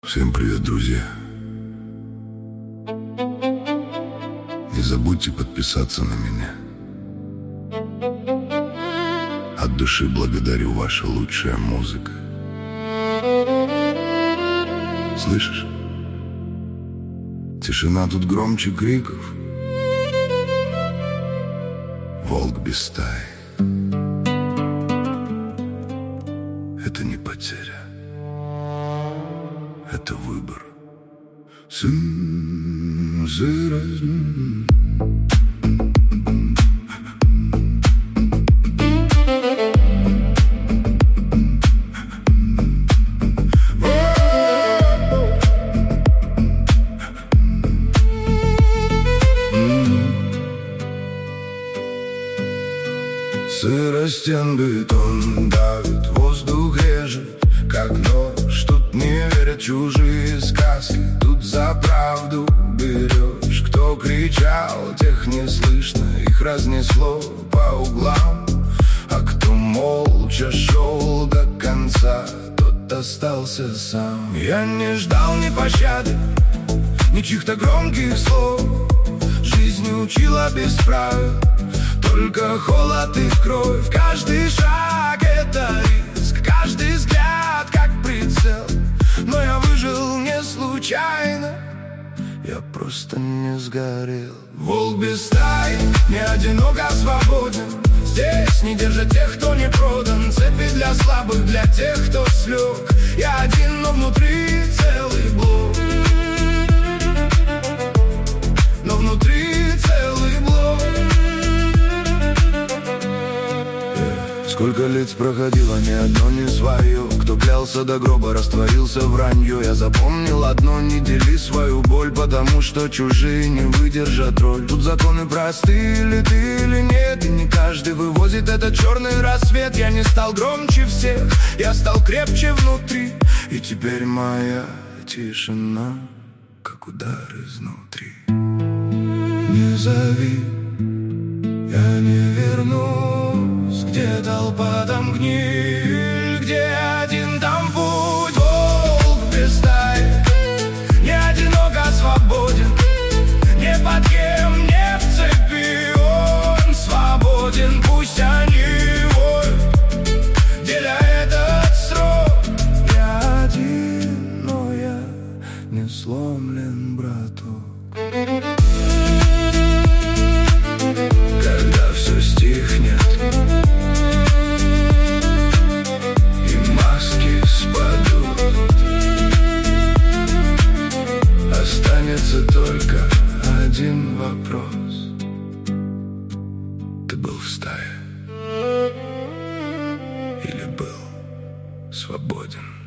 Всем привет, друзья! Не забудьте подписаться на меня. От души благодарю, ваша лучшая музыка. Слышишь? Тишина тут громче криков. Волк без стаи. Это не потеря, это выбор. Сырость стен, бетон давит, воздух режет, как нож. Тут не верят чужие сказки, тут за правду берешь. Кто кричал, тех не слышно, их разнесло по углам. А кто молча шел до конца, тот остался сам. Я не ждал ни пощады, ни чьих-то громких слов. Жизнь учила без правил, только холод и кровь. Каждый шаг — это риск, каждый взгляд как прицел. Но я выжил не случайно, я просто не сгорел. Волк без стаи, не одинок, а свободен. Здесь не держат тех, кто не продан. Цепи для слабых, для тех, кто слег. Я один, но внутри целый блок. Но внутри целый блок. Сколько лиц проходило, ни одно не свое. Кто клялся до гроба, растворился вранье. Я запомнил одно: не дели свою боль, потому что чужие не выдержат роль. Тут законы простые, или ты, или нет, и не каждый вывозит этот черный рассвет. Я не стал громче всех, я стал крепче внутри. И теперь моя тишина, как удар изнутри. Не зови, я не вернусь. Где толпа, там гниль, где один, там путь. Волк без стаи, не одинок, а свободен. Не под кем, не в цепи, он свободен. Пусть они воют, деля этот срок. Я один, но я не сломлен, браток. Когда все стихнет и маски спадут, останется только один вопрос: ты был в стае или был свободен?